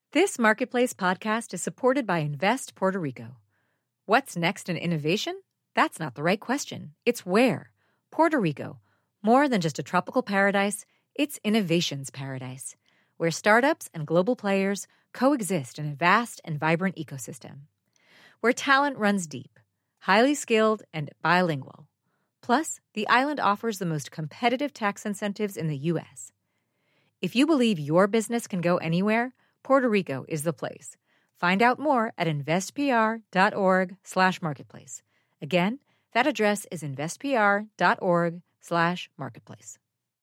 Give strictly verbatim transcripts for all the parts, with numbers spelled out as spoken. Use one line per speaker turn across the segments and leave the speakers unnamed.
This Marketplace podcast is supported by Invest Puerto Rico. What's next in innovation? That's not the right question. It's where. Puerto Rico. More than just a tropical paradise, it's innovation's paradise, where startups and global players coexist in a vast and vibrant ecosystem. Where talent runs deep, highly skilled, and bilingual. Plus, the island offers the most competitive tax incentives in the U S. If you believe your business can go anywhere, Puerto Rico is the place. Find out more at investpr.org slash marketplace. Again, that address is investpr.org slash marketplace.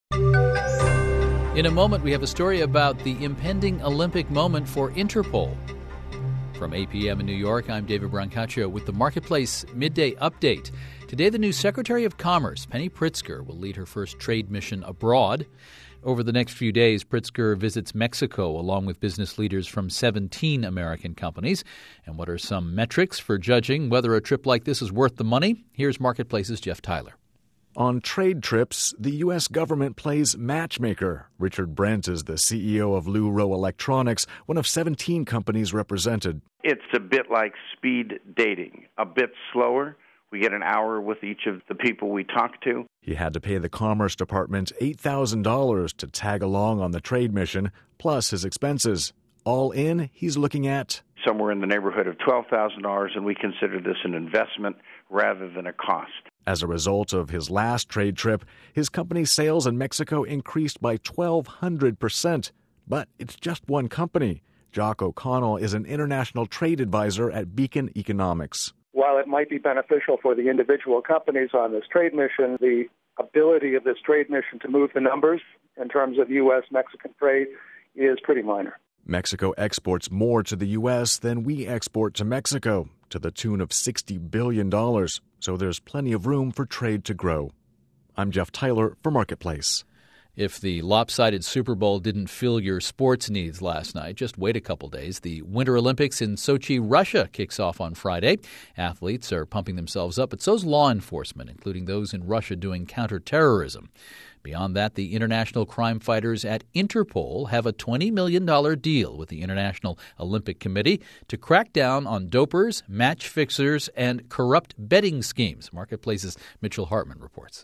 In a moment, we have a story about the impending Olympic moment for Interpol. From A P M in New York, I'm David Brancaccio with the Marketplace Midday Update. Today, the new Secretary of Commerce, Penny Pritzker, will lead her first trade mission abroad. Over the next few days, Pritzker visits Mexico along with business leaders from seventeen American companies. And what are some metrics for judging whether a trip like this is worth the money? Here's Marketplace's Jeff Tyler.
On trade trips, the U S government plays matchmaker. Richard Brent is the C E O of Luro Electronics, one of seventeen companies represented.
It's a bit like speed dating, a bit slower. We get an hour with each of the people we talk to.
He had to pay the Commerce Department eight thousand dollars to tag along on the trade mission, plus his expenses. All in, he's looking at
somewhere in the neighborhood of twelve thousand dollars, and we consider this an investment rather than a cost.
As a result of his last trade trip, his company's sales in Mexico increased by twelve hundred percent. But it's just one company. Jock O'Connell is an international trade advisor at Beacon Economics.
While it might be beneficial for the individual companies on this trade mission, the ability of this trade mission to move the numbers in terms of U S Mexican trade is pretty minor.
Mexico exports more to the U S than we export to Mexico, to the tune of sixty billion dollars. So there's plenty of room for trade to grow. I'm Jeff Tyler for Marketplace.
If the lopsided Super Bowl didn't fill your sports needs last night, just wait a couple days. The Winter Olympics in Sochi, Russia kicks off on Friday. Athletes are pumping themselves up, but so's law enforcement, including those in Russia doing counterterrorism. Beyond that, the international crime fighters at Interpol have a twenty million dollars deal with the International Olympic Committee to crack down on dopers, match fixers, and corrupt betting schemes. Marketplace's Mitchell Hartman reports.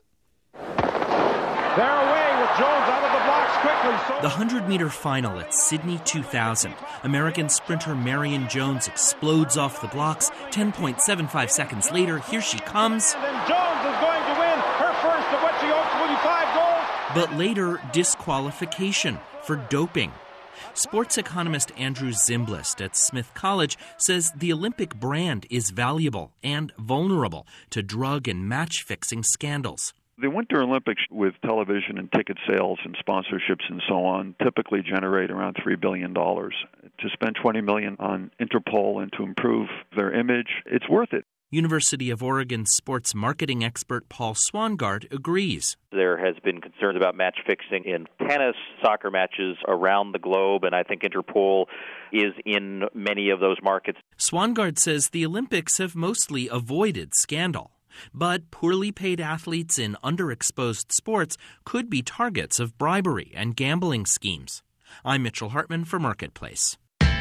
They're away with Jones out of the blocks quickly. So-
the one hundred-meter final at Sydney two thousand. American sprinter Marion Jones explodes off the blocks. ten point seven five seconds later, here she comes.
And then Jones is going to win her first of what she hopes will be five goals.
But later, disqualification for doping. Sports economist Andrew Zimblist at Smith College says the Olympic brand is valuable and vulnerable to drug and match-fixing scandals.
The Winter Olympics, with television and ticket sales and sponsorships and so on, typically generate around three billion dollars. To spend twenty million dollars on Interpol and to improve their image, it's worth it.
University of Oregon sports marketing expert Paul Swangard agrees.
There has been concerns about match fixing in tennis, soccer matches around the globe, and I think Interpol is in many of those markets.
Swangard says the Olympics have mostly avoided scandal. But poorly paid athletes in underexposed sports could be targets of bribery and gambling schemes. I'm Mitchell Hartman for Marketplace.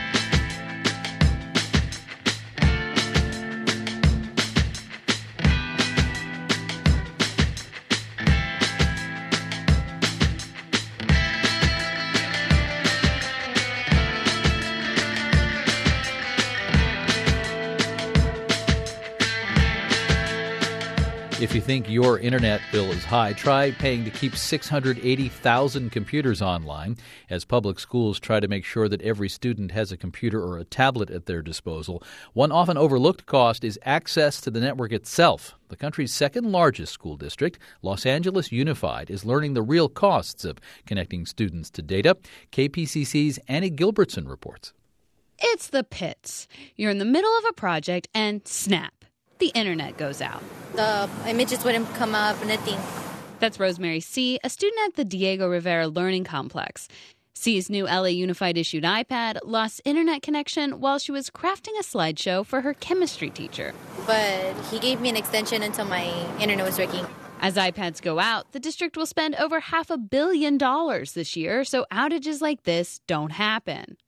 If you think your internet bill is high, try paying to keep six hundred eighty thousand computers online as public schools try to make sure that every student has a computer or a tablet at their disposal. One often overlooked cost is access to the network itself. The country's second largest school district, Los Angeles Unified, is learning the real costs of connecting students to data. K P C C's Annie Gilbertson reports.
It's the pits. You're in the middle of a project and snap. The internet goes out.
The images wouldn't come up, nothing.
That's Rosemary C., a student at the Diego Rivera Learning Complex. C's new L A Unified issued iPad lost internet connection while she was crafting a slideshow for her chemistry teacher.
But he gave me an extension until my internet was working.
As iPads go out, the district will spend over half a billion dollars this year, so outages like this don't happen.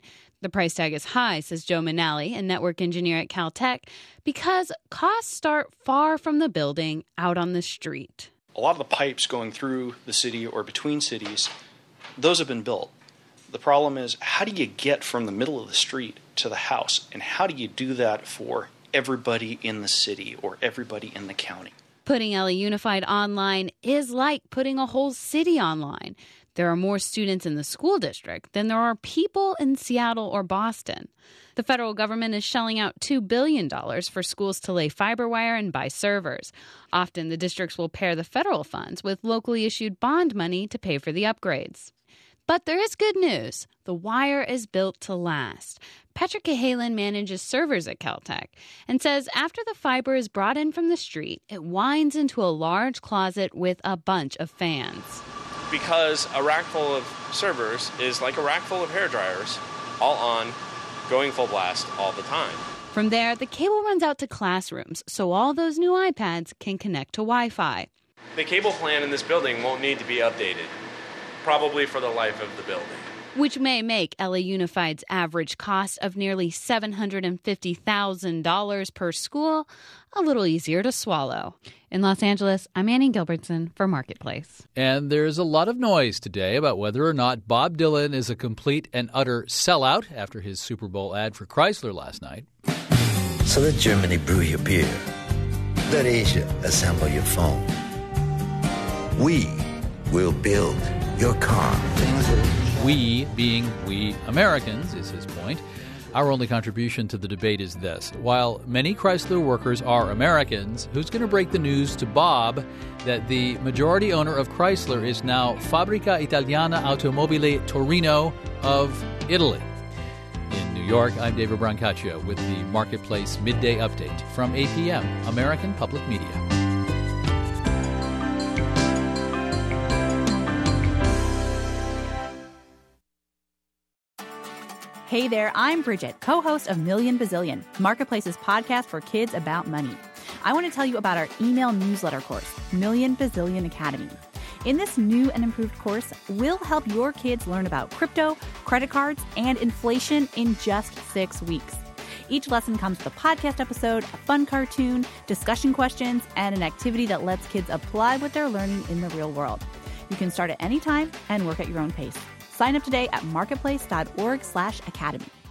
The price tag is high, says Joe Manali, a network engineer at Caltech, because costs start far from the building, out on the street.
A lot of the pipes going through the city or between cities, those have been built. The problem is, how do you get from the middle of the street to the house? And how do you do that for everybody in the city or everybody in the county?
Putting L A Unified online is like putting a whole city online. There are more students in the school district than there are people in Seattle or Boston. The federal government is shelling out two billion dollars for schools to lay fiber wire and buy servers. Often the districts will pair the federal funds with locally issued bond money to pay for the upgrades. But there is good news. The wire is built to last. Patrick Cahalan manages servers at Caltech and says after the fiber is brought in from the street, it winds into a large closet with a bunch of fans.
Because a rack full of servers is like a rack full of hairdryers, all on, going full blast all the time.
From there, the cable runs out to classrooms, so all those new iPads can connect to Wi-Fi.
The cable plan in this building won't need to be updated, probably for the life of the building.
Which may make L A Unified's average cost of nearly seven hundred fifty thousand dollars per school a little easier to swallow. In Los Angeles, I'm Annie Gilbertson for Marketplace.
And there's a lot of noise today about whether or not Bob Dylan is a complete and utter sellout after his Super Bowl ad for Chrysler last night.
So let Germany brew your beer. Let Asia assemble your phone. We will build your car.
We, being we Americans, is his point. Our only contribution to the debate is this. While many Chrysler workers are Americans, who's going to break the news to Bob that the majority owner of Chrysler is now Fabbrica Italiana Automobile Torino of Italy? In New York, I'm David Brancaccio with the Marketplace Midday Update from A P M, American Public Media.
Hey there, I'm Bridget, co-host of Million Bazillion, Marketplace's podcast for kids about money. I want to tell you about our email newsletter course, Million Bazillion Academy. In this new and improved course, we'll help your kids learn about crypto, credit cards, and inflation in just six weeks. Each lesson comes with a podcast episode, a fun cartoon, discussion questions, and an activity that lets kids apply what they're learning in the real world. You can start at any time and work at your own pace. Sign up today at marketplace.org slash academy.